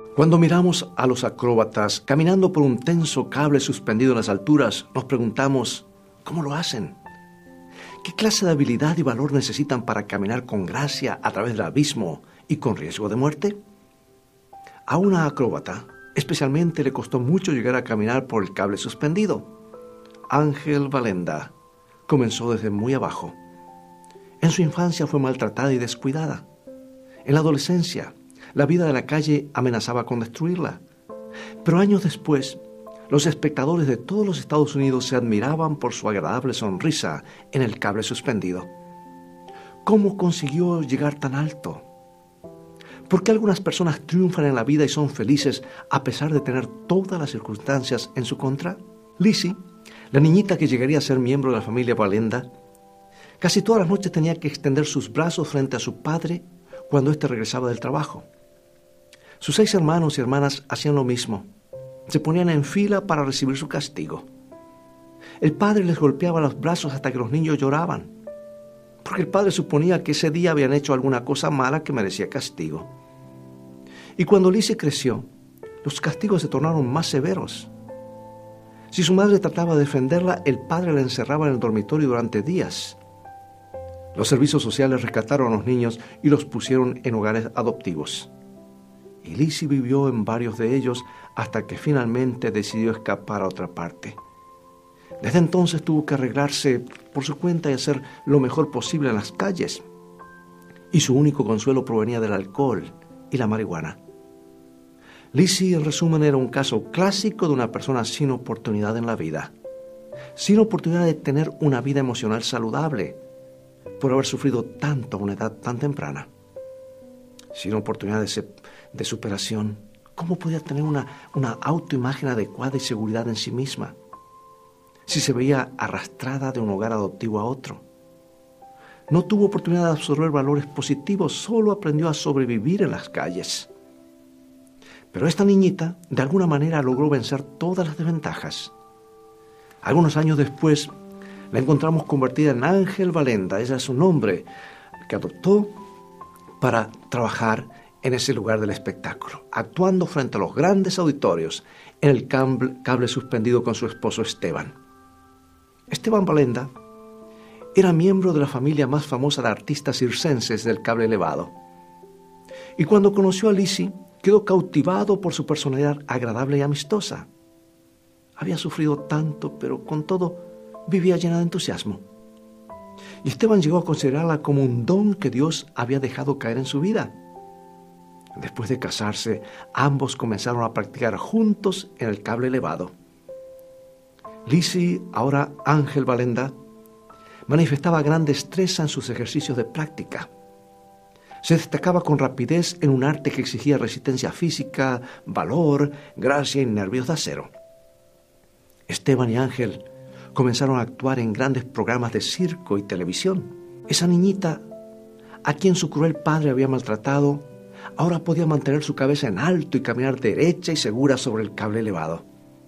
Cuando miramos a los acróbatas caminando por un tenso cable suspendido en las alturas, nos preguntamos, ¿cómo lo hacen? ¿Qué clase de habilidad y valor necesitan para caminar con gracia a través del abismo y con riesgo de muerte? A una acróbata, especialmente, le costó mucho llegar a caminar por el cable suspendido. Ángel Valenda comenzó desde muy abajo. En su infancia fue maltratada y descuidada. En la adolescencia, la vida de la calle amenazaba con destruirla. Pero años después, los espectadores de todos los Estados Unidos se admiraban por su agradable sonrisa en el cable suspendido. ¿Cómo consiguió llegar tan alto? ¿Por qué algunas personas triunfan en la vida y son felices a pesar de tener todas las circunstancias en su contra? Lizzie, la niñita que llegaría a ser miembro de la familia Valenda, casi todas las noches tenía que extender sus brazos frente a su padre cuando éste regresaba del trabajo. Sus 6 hermanos y hermanas hacían lo mismo. Se ponían en fila para recibir su castigo. El padre les golpeaba los brazos hasta que los niños lloraban, porque el padre suponía que ese día habían hecho alguna cosa mala que merecía castigo. Y cuando Lizzie creció, los castigos se tornaron más severos. Si su madre trataba de defenderla, el padre la encerraba en el dormitorio durante días. Los servicios sociales rescataron a los niños y los pusieron en hogares adoptivos. Y Lizzie vivió en varios de ellos hasta que finalmente decidió escapar a otra parte. Desde entonces tuvo que arreglarse por su cuenta y hacer lo mejor posible en las calles. Y su único consuelo provenía del alcohol y la marihuana. Lizzie, en resumen, era un caso clásico de una persona sin oportunidad en la vida. Sin oportunidad de tener una vida emocional saludable, por haber sufrido tanto a una edad tan temprana. Sin oportunidad de superación, ¿cómo podía tener una autoimagen adecuada y seguridad en sí misma? Si se veía arrastrada de un hogar adoptivo a otro. No tuvo oportunidad de absorber valores positivos, solo aprendió a sobrevivir en las calles. Pero esta niñita, de alguna manera, logró vencer todas las desventajas. Algunos años después, la encontramos convertida en Ángel Valenda, ese es su nombre, que adoptó para trabajar en ese lugar del espectáculo, actuando frente a los grandes auditorios en el cable suspendido con su esposo Esteban. Esteban Valenda era miembro de la familia más famosa de artistas circenses del cable elevado. Y cuando conoció a Lizzie, quedó cautivado por su personalidad agradable y amistosa. Había sufrido tanto, pero con todo vivía llena de entusiasmo. Y Esteban llegó a considerarla como un don que Dios había dejado caer en su vida. Después de casarse, ambos comenzaron a practicar juntos en el cable elevado. Lizzie, ahora Ángel Valenda, manifestaba gran destreza en sus ejercicios de práctica. Se destacaba con rapidez en un arte que exigía resistencia física, valor, gracia y nervios de acero. Esteban y Ángel comenzaron a actuar en grandes programas de circo y televisión. Esa niñita, a quien su cruel padre había maltratado, ahora podía mantener su cabeza en alto y caminar derecha y segura sobre el cable elevado.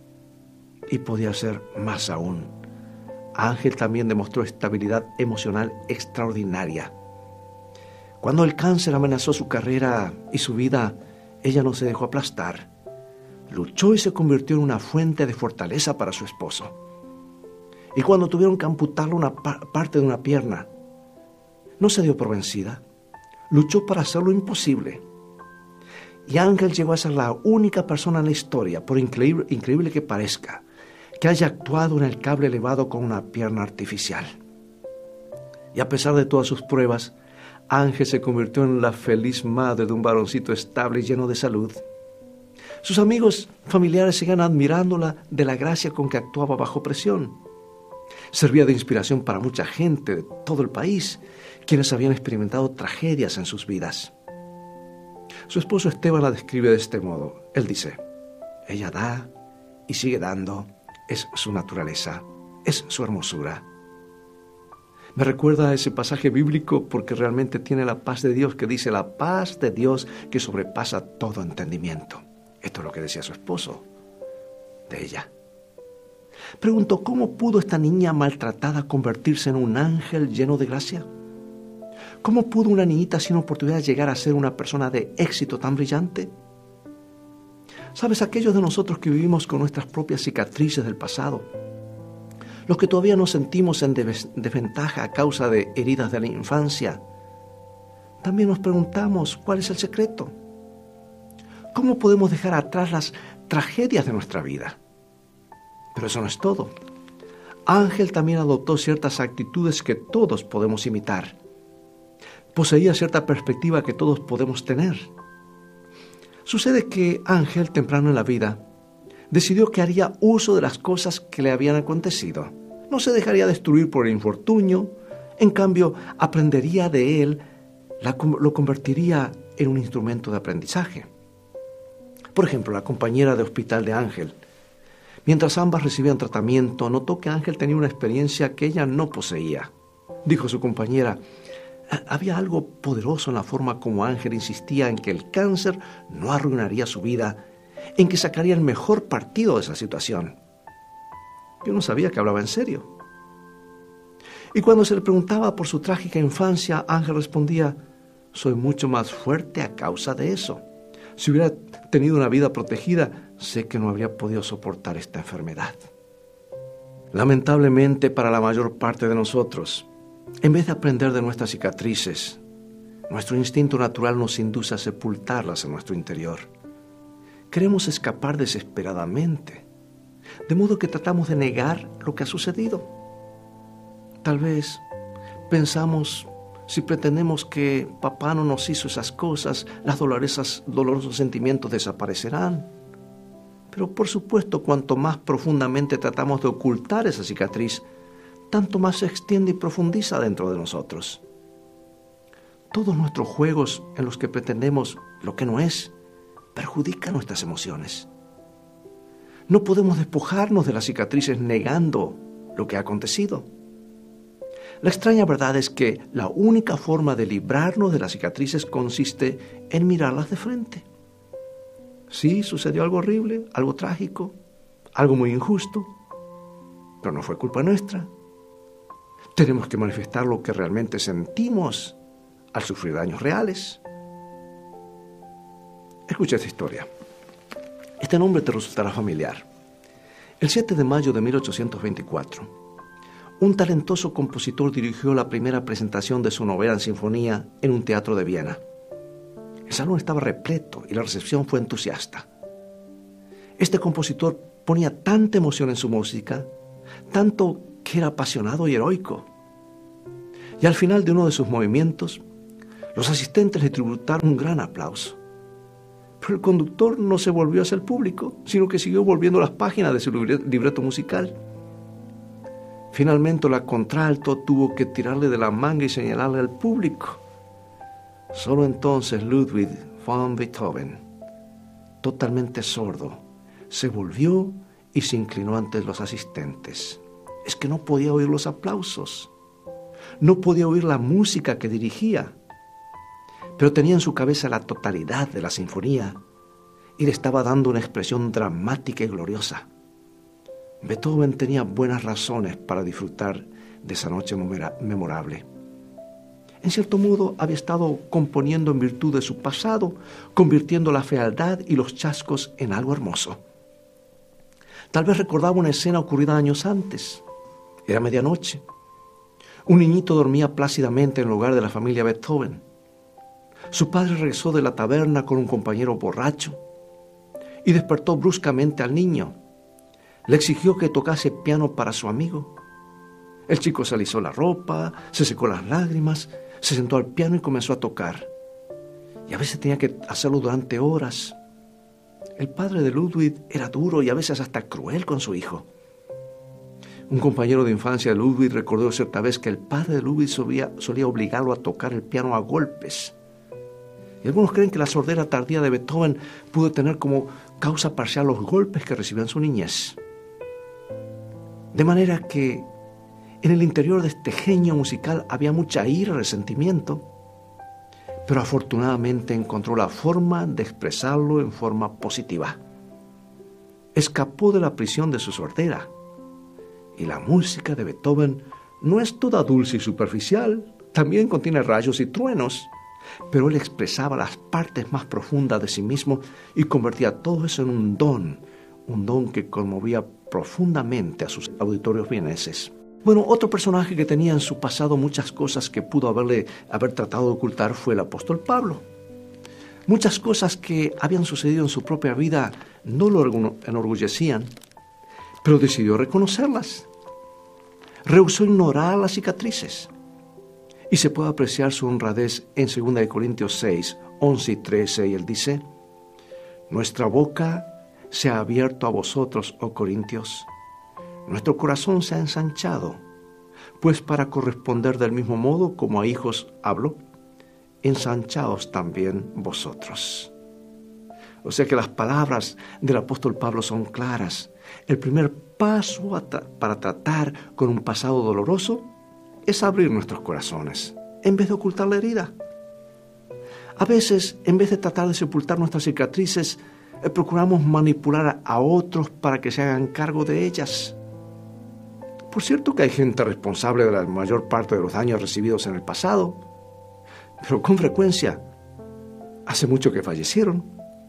Y podía hacer más aún. Ángel también demostró estabilidad emocional extraordinaria. Cuando el cáncer amenazó su carrera y su vida, ella no se dejó aplastar. Luchó y se convirtió en una fuente de fortaleza para su esposo. Y cuando tuvieron que amputarle una parte de una pierna, no se dio por vencida. Luchó para hacer lo imposible. Y Ángel llegó a ser la única persona en la historia, por increíble que parezca, que haya actuado en el cable elevado con una pierna artificial. Y a pesar de todas sus pruebas, Ángel se convirtió en la feliz madre de un varoncito estable y lleno de salud. Sus amigos familiares seguían admirándola de la gracia con que actuaba bajo presión. Servía de inspiración para mucha gente de todo el país, quienes habían experimentado tragedias en sus vidas. Su esposo Esteban la describe de este modo. Él dice: ella da y sigue dando, es su naturaleza, es su hermosura. Me recuerda a ese pasaje bíblico porque realmente tiene la paz de Dios, que dice: la paz de Dios que sobrepasa todo entendimiento. Esto es lo que decía su esposo de ella. Pregunto, ¿cómo pudo esta niña maltratada convertirse en un ángel lleno de gracia? ¿Cómo pudo una niñita sin oportunidad llegar a ser una persona de éxito tan brillante? ¿Sabes? Aquellos de nosotros que vivimos con nuestras propias cicatrices del pasado, los que todavía nos sentimos en desventaja a causa de heridas de la infancia, también nos preguntamos cuál es el secreto. ¿Cómo podemos dejar atrás las tragedias de nuestra vida? Pero eso no es todo. Ángel también adoptó ciertas actitudes que todos podemos imitar. Poseía cierta perspectiva que todos podemos tener. Sucede que Ángel, temprano en la vida, decidió que haría uso de las cosas que le habían acontecido. No se dejaría destruir por el infortunio, en cambio, aprendería de él, lo convertiría en un instrumento de aprendizaje. Por ejemplo, la compañera de hospital de Ángel, mientras ambas recibían tratamiento, notó que Ángel tenía una experiencia que ella no poseía. Dijo a su compañera, había algo poderoso en la forma como Ángel insistía en que el cáncer no arruinaría su vida, en que sacaría el mejor partido de esa situación. Yo no sabía que hablaba en serio. Y cuando se le preguntaba por su trágica infancia, Ángel respondía, soy mucho más fuerte a causa de eso. Si hubiera tenido una vida protegida, sé que no habría podido soportar esta enfermedad. Lamentablemente, para la mayor parte de nosotros, en vez de aprender de nuestras cicatrices, nuestro instinto natural nos induce a sepultarlas en nuestro interior. Queremos escapar desesperadamente, de modo que tratamos de negar lo que ha sucedido. Tal vez pensamos, si pretendemos que papá no nos hizo esas cosas, los dolorosos sentimientos desaparecerán. Pero por supuesto, cuanto más profundamente tratamos de ocultar esa cicatriz, tanto más se extiende y profundiza dentro de nosotros. Todos nuestros juegos en los que pretendemos lo que no es, perjudican nuestras emociones. No podemos despojarnos de las cicatrices negando lo que ha acontecido. La extraña verdad es que la única forma de librarnos de las cicatrices consiste en mirarlas de frente. Sí, sucedió algo horrible, algo trágico, algo muy injusto, pero no fue culpa nuestra. Tenemos que manifestar lo que realmente sentimos al sufrir daños reales. Escucha esta historia. Este nombre te resultará familiar. El 7 de mayo de 1824, un talentoso compositor dirigió la primera presentación de su novena sinfonía en un teatro de Viena. El salón estaba repleto y la recepción fue entusiasta. Este compositor ponía tanta emoción en su música, tanto que era apasionado y heroico. Y al final de uno de sus movimientos, los asistentes le tributaron un gran aplauso. Pero el conductor no se volvió hacia el público, sino que siguió volviendo las páginas de su libreto musical. Finalmente, la contralto tuvo que tirarle de la manga y señalarle al público. Solo entonces Ludwig van Beethoven, totalmente sordo, se volvió y se inclinó ante los asistentes. Es que no podía oír los aplausos, no podía oír la música que dirigía, pero tenía en su cabeza la totalidad de la sinfonía y le estaba dando una expresión dramática y gloriosa. Beethoven tenía buenas razones para disfrutar de esa noche memorable. En cierto modo, había estado componiendo en virtud de su pasado, convirtiendo la fealdad y los chascos en algo hermoso. Tal vez recordaba una escena ocurrida años antes. Era medianoche. Un niñito dormía plácidamente en el hogar de la familia Beethoven. Su padre regresó de la taberna con un compañero borracho y despertó bruscamente al niño. Le exigió que tocase piano para su amigo. El chico se alisó la ropa, se secó las lágrimas, se sentó al piano y comenzó a tocar. Y a veces tenía que hacerlo durante horas. El padre de Ludwig era duro y a veces hasta cruel con su hijo. Un compañero de infancia de Ludwig recordó cierta vez que el padre de Ludwig solía obligarlo a tocar el piano a golpes. Y algunos creen que la sordera tardía de Beethoven pudo tener como causa parcial los golpes que recibió en su niñez. De manera que en el interior de este genio musical había mucha ira y resentimiento, pero afortunadamente encontró la forma de expresarlo en forma positiva. Escapó de la prisión de su sordera, y la música de Beethoven no es toda dulce y superficial, también contiene rayos y truenos, pero él expresaba las partes más profundas de sí mismo y convertía todo eso en un don que conmovía profundamente a sus auditorios vieneses. Bueno, otro personaje que tenía en su pasado muchas cosas que pudo haber tratado de ocultar fue el apóstol Pablo. Muchas cosas que habían sucedido en su propia vida no lo enorgullecían, pero decidió reconocerlas. Rehusó ignorar las cicatrices. Y se puede apreciar su honradez en 2 Corintios 6, 11 y 13, y él dice: nuestra boca se ha abierto a vosotros, oh Corintios. Nuestro corazón se ha ensanchado, pues para corresponder del mismo modo como a hijos hablo, ensanchaos también vosotros. O sea que las palabras del apóstol Pablo son claras. El primer paso para tratar con un pasado doloroso es abrir nuestros corazones, en vez de ocultar la herida. A veces, en vez de tratar de sepultar nuestras cicatrices, procuramos manipular a otros para que se hagan cargo de ellas. Por cierto que hay gente responsable de la mayor parte de los daños recibidos en el pasado, pero con frecuencia hace mucho que fallecieron.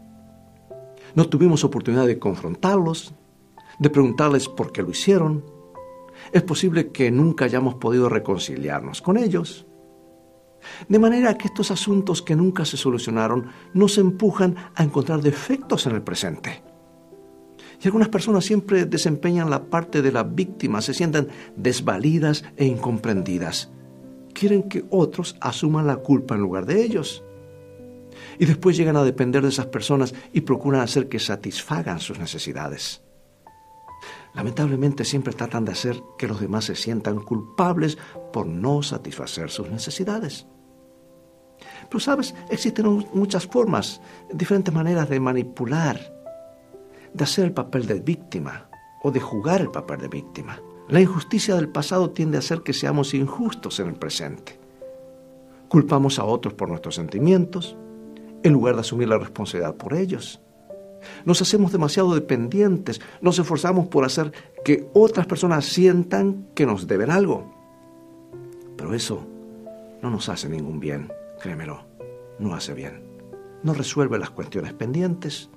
No tuvimos oportunidad de confrontarlos, de preguntarles por qué lo hicieron. Es posible que nunca hayamos podido reconciliarnos con ellos. De manera que estos asuntos que nunca se solucionaron nos empujan a encontrar defectos en el presente. Y algunas personas siempre desempeñan la parte de la víctima, se sienten desvalidas e incomprendidas. Quieren que otros asuman la culpa en lugar de ellos. Y después llegan a depender de esas personas y procuran hacer que satisfagan sus necesidades. Lamentablemente siempre tratan de hacer que los demás se sientan culpables por no satisfacer sus necesidades. Pero sabes, existen muchas formas, diferentes maneras de manipular, de hacer el papel de víctima o de jugar el papel de víctima. La injusticia del pasado tiende a hacer que seamos injustos en el presente. Culpamos a otros por nuestros sentimientos, en lugar de asumir la responsabilidad por ellos. Nos hacemos demasiado dependientes, nos esforzamos por hacer que otras personas sientan que nos deben algo. Pero eso no nos hace ningún bien, créemelo, no hace bien. No resuelve las cuestiones pendientes.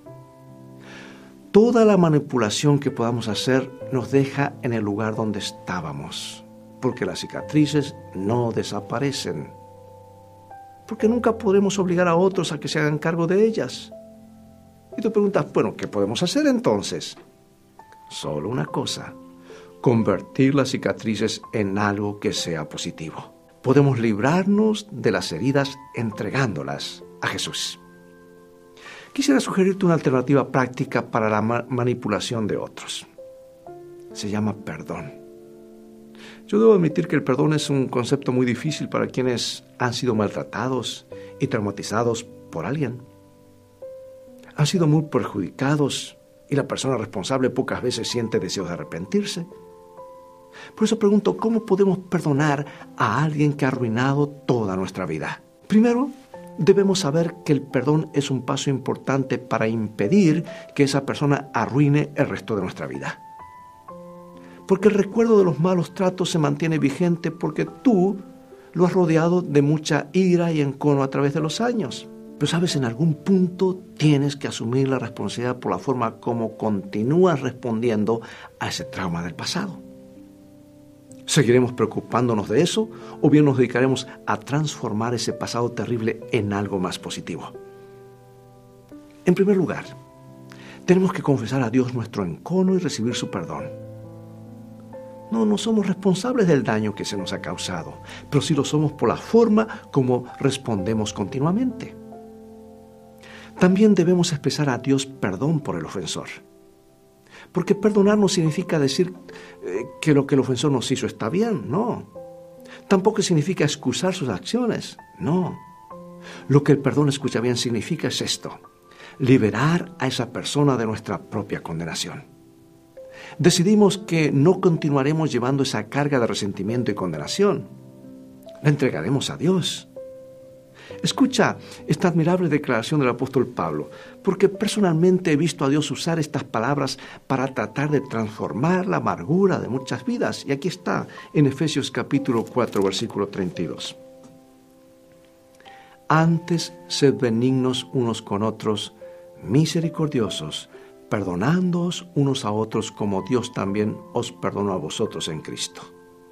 Toda la manipulación que podamos hacer nos deja en el lugar donde estábamos, porque las cicatrices no desaparecen. Porque nunca podremos obligar a otros a que se hagan cargo de ellas. Y tú preguntas, bueno, ¿qué podemos hacer entonces? Solo una cosa: convertir las cicatrices en algo que sea positivo. Podemos librarnos de las heridas entregándolas a Jesús. Quisiera sugerirte una alternativa práctica para la manipulación de otros. Se llama perdón. Yo debo admitir que el perdón es un concepto muy difícil para quienes han sido maltratados y traumatizados por alguien. Han sido muy perjudicados y la persona responsable pocas veces siente deseos de arrepentirse. Por eso pregunto, ¿cómo podemos perdonar a alguien que ha arruinado toda nuestra vida? Primero, debemos saber que el perdón es un paso importante para impedir que esa persona arruine el resto de nuestra vida. Porque el recuerdo de los malos tratos se mantiene vigente porque tú lo has rodeado de mucha ira y encono a través de los años. Pero sabes, en algún punto tienes que asumir la responsabilidad por la forma como continúas respondiendo a ese trauma del pasado. ¿Seguiremos preocupándonos de eso o bien nos dedicaremos a transformar ese pasado terrible en algo más positivo? En primer lugar, tenemos que confesar a Dios nuestro encono y recibir su perdón. No somos responsables del daño que se nos ha causado, pero sí lo somos por la forma como respondemos continuamente. También debemos expresar a Dios perdón por el ofensor. Porque perdonar no significa decir que lo que el ofensor nos hizo está bien, no. Tampoco significa excusar sus acciones, no. Lo que el perdón, escucha bien, significa es esto: liberar a esa persona de nuestra propia condenación. Decidimos que no continuaremos llevando esa carga de resentimiento y condenación. La entregaremos a Dios. Escucha esta admirable declaración del apóstol Pablo, porque personalmente he visto a Dios usar estas palabras para tratar de transformar la amargura de muchas vidas. Y aquí está en Efesios capítulo 4, versículo 32. Antes, sed benignos unos con otros, misericordiosos, perdonándoos unos a otros como Dios también os perdonó a vosotros en Cristo.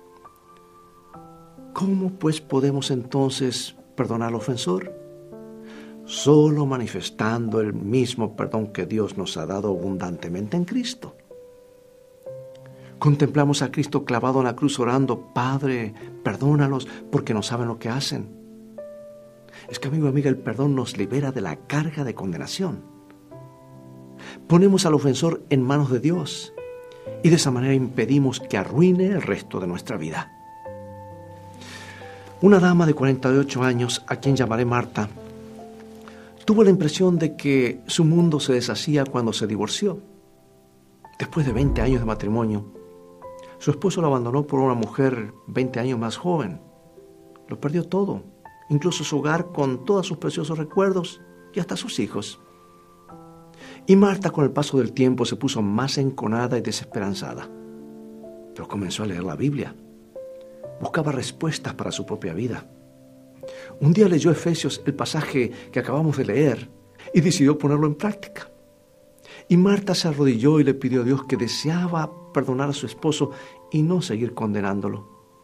¿Cómo pues podemos entonces perdonar al ofensor? Solo manifestando el mismo perdón que Dios nos ha dado abundantemente en Cristo. Contemplamos a Cristo clavado en la cruz orando: Padre, perdónalos porque no saben lo que hacen. Es que, amigo y amiga, el perdón nos libera de la carga de condenación. Ponemos al ofensor en manos de Dios y de esa manera impedimos que arruine el resto de nuestra vida. Una dama de 48 años, a quien llamaré Marta, tuvo la impresión de que su mundo se deshacía cuando se divorció. Después de 20 años de matrimonio, su esposo la abandonó por una mujer 20 años más joven. Lo perdió todo, incluso su hogar con todos sus preciosos recuerdos y hasta sus hijos. Y Marta, con el paso del tiempo, se puso más enconada y desesperanzada. Pero comenzó a leer la Biblia. Buscaba respuestas para su propia vida. Un día leyó Efesios, el pasaje que acabamos de leer, y decidió ponerlo en práctica. Y Marta se arrodilló y le pidió a Dios que deseaba perdonar a su esposo y no seguir condenándolo.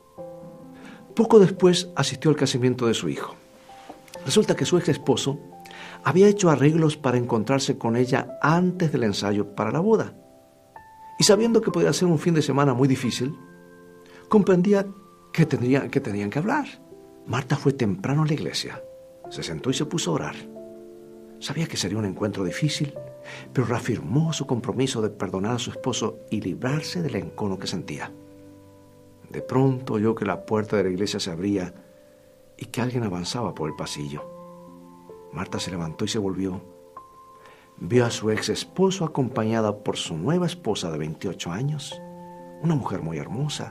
Poco después asistió al casamiento de su hijo. Resulta que su ex esposo había hecho arreglos para encontrarse con ella antes del ensayo para la boda. Y sabiendo que podía ser un fin de semana muy difícil, comprendía que tenían que hablar. Marta fue temprano a la iglesia, se sentó y se puso a orar. Sabía que sería un encuentro difícil, pero reafirmó su compromiso de perdonar a su esposo y librarse del encono que sentía. De pronto oyó que la puerta de la iglesia se abría y que alguien avanzaba por el pasillo. Marta se levantó y se volvió. Vio a su ex esposo acompañada por su nueva esposa de 28 años, una mujer muy hermosa.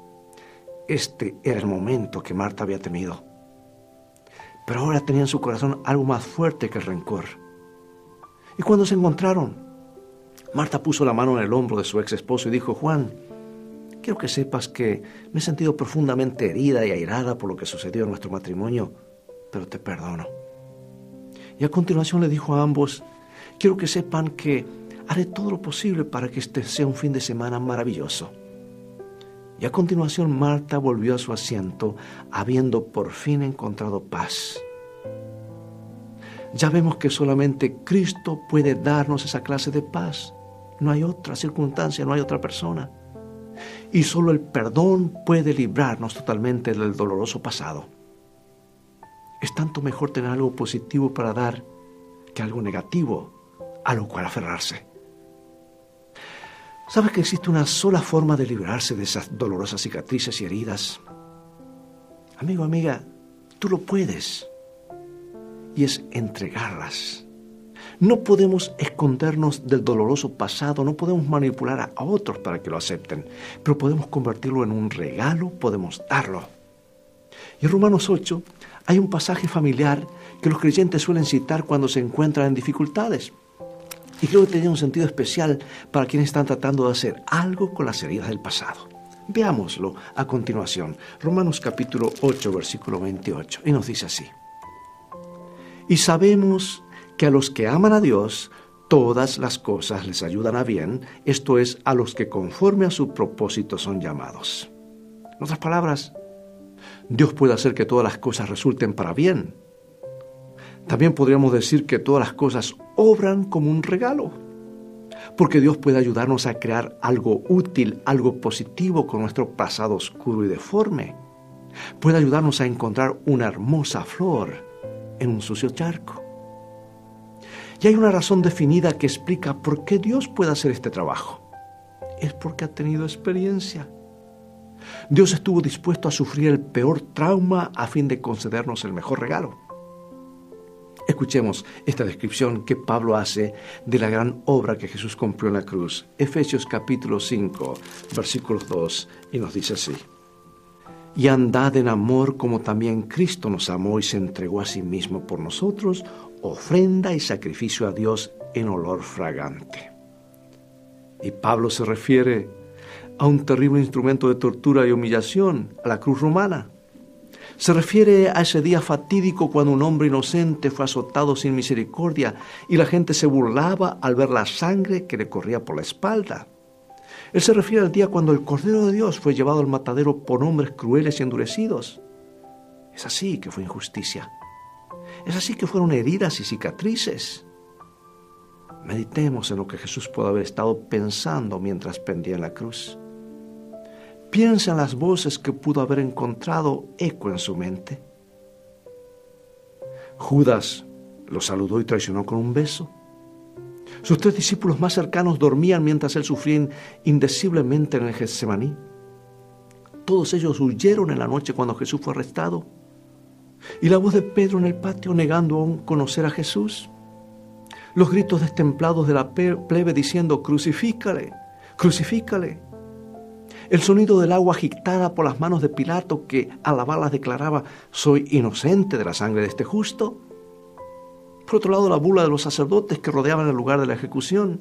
Este era el momento que Marta había temido. Pero ahora tenía en su corazón algo más fuerte que el rencor. Y cuando se encontraron, Marta puso la mano en el hombro de su ex esposo y dijo: Juan, quiero que sepas que me he sentido profundamente herida y airada por lo que sucedió en nuestro matrimonio, pero te perdono. Y a continuación le dijo a ambos: quiero que sepan que haré todo lo posible para que este sea un fin de semana maravilloso. Y a continuación Marta volvió a su asiento, habiendo por fin encontrado paz. Ya vemos que solamente Cristo puede darnos esa clase de paz. No hay otra circunstancia, no hay otra persona. Y solo el perdón puede librarnos totalmente del doloroso pasado. Es tanto mejor tener algo positivo para dar que algo negativo a lo cual aferrarse. ¿Sabes que existe una sola forma de librarse de esas dolorosas cicatrices y heridas? Amigo, amiga, tú lo puedes. Y es entregarlas. No podemos escondernos del doloroso pasado, no podemos manipular a otros para que lo acepten, pero podemos convertirlo en un regalo, podemos darlo. Y en Romanos 8 hay un pasaje familiar que los creyentes suelen citar cuando se encuentran en dificultades. Y creo que tiene un sentido especial para quienes están tratando de hacer algo con las heridas del pasado. Veámoslo a continuación. Romanos capítulo 8, versículo 28. Y nos dice así: Y sabemos que a los que aman a Dios, todas las cosas les ayudan a bien, esto es, a los que conforme a su propósito son llamados. En otras palabras, Dios puede hacer que todas las cosas resulten para bien. También podríamos decir que todas las cosas obran como un regalo, porque Dios puede ayudarnos a crear algo útil, algo positivo con nuestro pasado oscuro y deforme. Puede ayudarnos a encontrar una hermosa flor en un sucio charco. Y hay una razón definida que explica por qué Dios puede hacer este trabajo. Es porque ha tenido experiencia. Dios estuvo dispuesto a sufrir el peor trauma a fin de concedernos el mejor regalo. Escuchemos esta descripción que Pablo hace de la gran obra que Jesús cumplió en la cruz. Efesios capítulo 5, versículos 2, y nos dice así: Y andad en amor como también Cristo nos amó y se entregó a sí mismo por nosotros, ofrenda y sacrificio a Dios en olor fragante. Y Pablo se refiere a un terrible instrumento de tortura y humillación, a la cruz romana. Se refiere a ese día fatídico cuando un hombre inocente fue azotado sin misericordia y la gente se burlaba al ver la sangre que le corría por la espalda. Él se refiere al día cuando el Cordero de Dios fue llevado al matadero por hombres crueles y endurecidos. Es así que fue injusticia. Es así que fueron heridas y cicatrices. Meditemos en lo que Jesús pudo haber estado pensando mientras pendía en la cruz. Piensa en las voces que pudo haber encontrado eco en su mente. Judas lo saludó y traicionó con un beso. Sus 3 discípulos más cercanos dormían mientras él sufría indeciblemente en el Getsemaní. Todos ellos huyeron en la noche cuando Jesús fue arrestado. Y la voz de Pedro en el patio negando aún conocer a Jesús. Los gritos destemplados de la plebe diciendo: «Crucifícale, crucifícale». El sonido del agua agitada por las manos de Pilato que al lavarlas declaraba: «Soy inocente de la sangre de este justo». Por otro lado, la burla de los sacerdotes que rodeaban el lugar de la ejecución.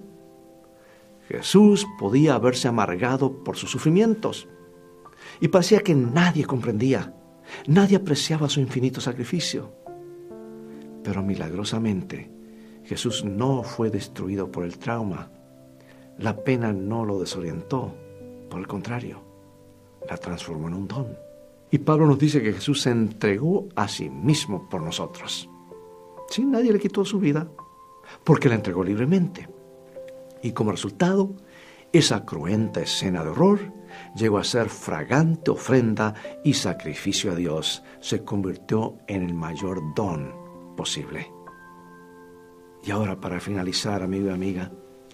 Jesús podía haberse amargado por sus sufrimientos y parecía que nadie comprendía, nadie apreciaba su infinito sacrificio. Pero milagrosamente, Jesús no fue destruido por el trauma. La pena no lo desorientó, por el contrario, la transformó en un don. Y Pablo nos dice que Jesús se entregó a sí mismo por nosotros. Sí, nadie le quitó su vida, porque la entregó libremente. Y como resultado, esa cruenta escena de horror llegó a ser fragante ofrenda y sacrificio a Dios. Se convirtió en el mayor don posible. Y ahora, para finalizar, amigo y amiga,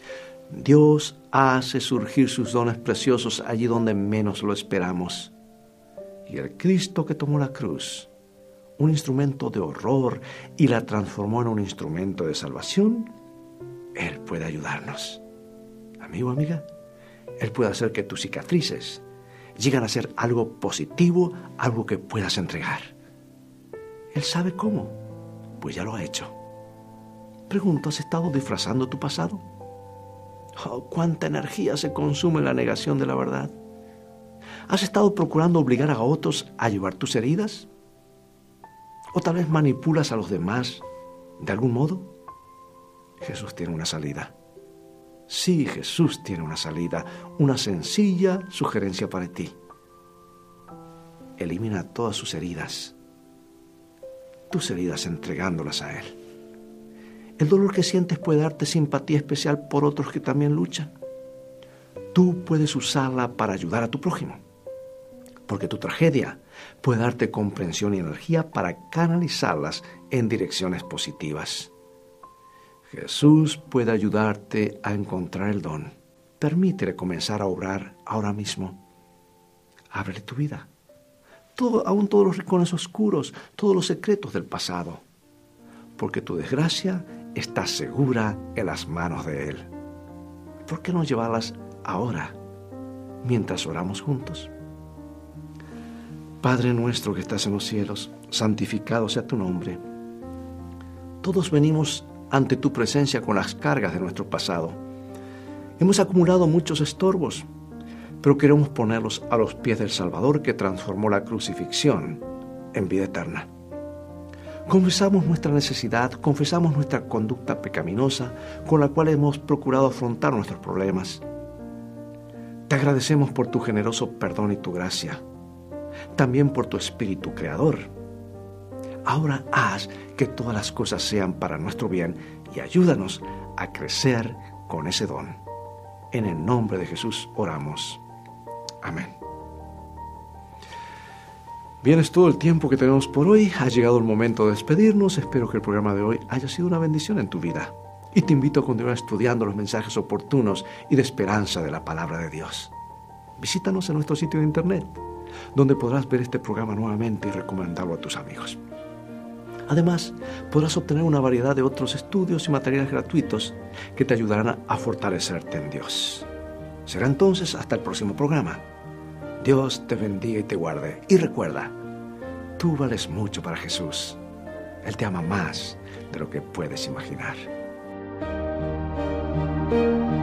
Dios hace surgir sus dones preciosos allí donde menos lo esperamos. Y el Cristo que tomó la cruz, un instrumento de horror, y la transformó en un instrumento de salvación, Él puede ayudarnos. Amigo, amiga, Él puede hacer que tus cicatrices lleguen a ser algo positivo, algo que puedas entregar. Él sabe cómo, pues ya lo ha hecho. Pregunto, ¿has estado disfrazando tu pasado? Oh, ¿cuánta energía se consume en la negación de la verdad? ¿Has estado procurando obligar a otros a llevar tus heridas? ¿O tal vez manipulas a los demás de algún modo? Jesús tiene una salida. Sí, Jesús tiene una salida, una sencilla sugerencia para ti. Elimina todas sus heridas, tus heridas entregándolas a Él. El dolor que sientes puede darte simpatía especial por otros que también luchan. Tú puedes usarla para ayudar a tu prójimo, porque tu tragedia puede darte comprensión y energía para canalizarlas en direcciones positivas. Jesús puede ayudarte a encontrar el don. Permítele comenzar a obrar ahora mismo. Ábrele tu vida. Aún todos los rincones oscuros, todos los secretos del pasado. Porque tu desgracia está segura en las manos de Él. ¿Por qué no llevarlas ahora, mientras oramos juntos? Padre nuestro que estás en los cielos, santificado sea tu nombre. Todos venimos ante tu presencia con las cargas de nuestro pasado. Hemos acumulado muchos estorbos, pero queremos ponerlos a los pies del Salvador que transformó la crucifixión en vida eterna. Confesamos nuestra necesidad, confesamos nuestra conducta pecaminosa con la cual hemos procurado afrontar nuestros problemas. Te agradecemos por tu generoso perdón y tu gracia, también por tu Espíritu Creador. Ahora haz que todas las cosas sean para nuestro bien y ayúdanos a crecer con ese don. En el nombre de Jesús oramos. Amén. Bien, es todo el tiempo que tenemos por hoy. Ha llegado el momento de despedirnos. Espero que el programa de hoy haya sido una bendición en tu vida. Y te invito a continuar estudiando los mensajes oportunos y de esperanza de la palabra de Dios. Visítanos en nuestro sitio de internet, donde podrás ver este programa nuevamente y recomendarlo a tus amigos. Además, podrás obtener una variedad de otros estudios y materiales gratuitos que te ayudarán a fortalecerte en Dios. Será entonces hasta el próximo programa. Dios te bendiga y te guarde. Y recuerda, tú vales mucho para Jesús. Él te ama más de lo que puedes imaginar.